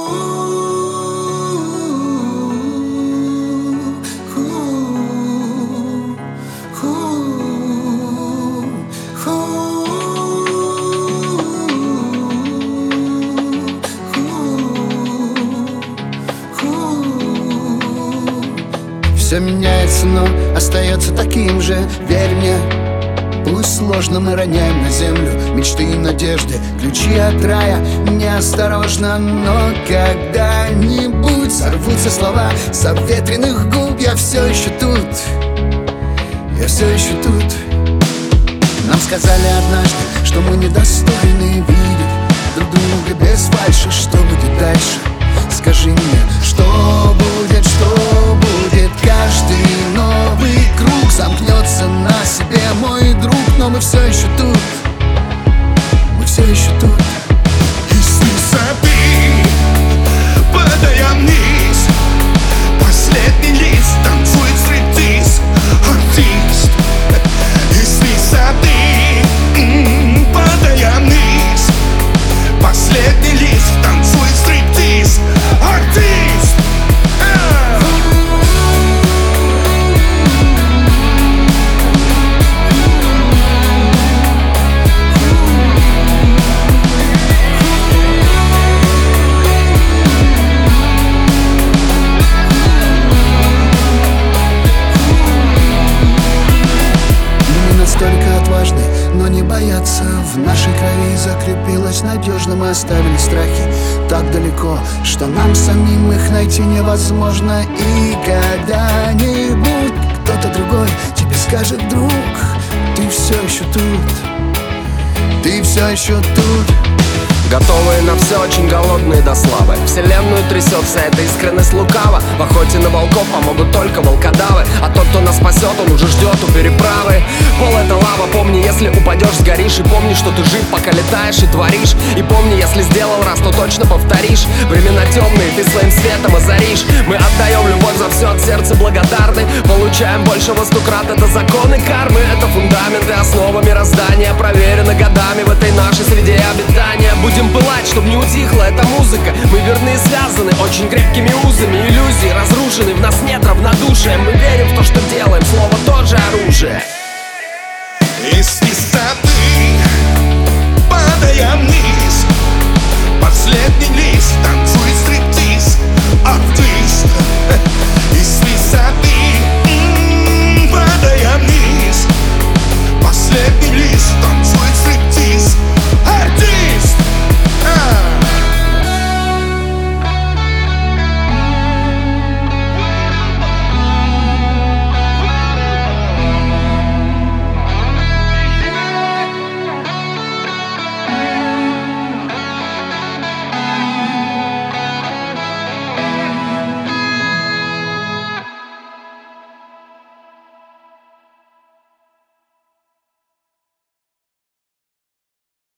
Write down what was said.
Все меняется, но остается таким же. Верь мне, пусть сложно, мы роняем на землю мечты и надежды, ключи от рая. Неосторожно, но когда-нибудь сорвутся слова с обветренных губ. Я все еще тут, я все еще тут. Нам сказали однажды, что мы недостойны видеть друг друга без фальши. Что будет дальше? Скажи мне, что будет, что будет? Каждый новый круг замкнется на себе, мой друг. Но мы все еще тут, мы все еще тут. Из высоты падая вниз, последний лист танцует стриптиз. Артист. Из высоты падая вниз, последний лист танцует стриптиз. Артист. Настолько отважны, но не боятся. В нашей крови закрепилось надежно. Мы оставили страхи так далеко, что нам самим их найти невозможно. И когда-нибудь кто-то другой тебе скажет: друг, ты все еще тут, ты все еще тут. Готовые на все, очень голодные до славы. Вселенную трясет вся эта искренность лукава. В охоте на волков помогут только волкодавы. А тот, кто нас спасет, он уже ждет у переправы. Пол — это лава, помни, если упадешь, сгоришь. И помни, что ты жив, пока летаешь и творишь. И помни, если сделал раз, то точно повторишь. Времена темные, ты своим светом озаришь. Мы отдаем любовь за все, от сердца благодарны. Получаем больше во 100 крат, это законы кармы. Это фундамент и основа мироздания, проверено годами в этой нашей среде обитания. Будем пылать, чтоб не утихла эта музыка. Мы верны и связаны очень крепкими узами. Иллюзии разрушены, в нас нет равнодушия. Мы верим в то, что делаем, слово тоже оружие. Из высоты падая вниз, последний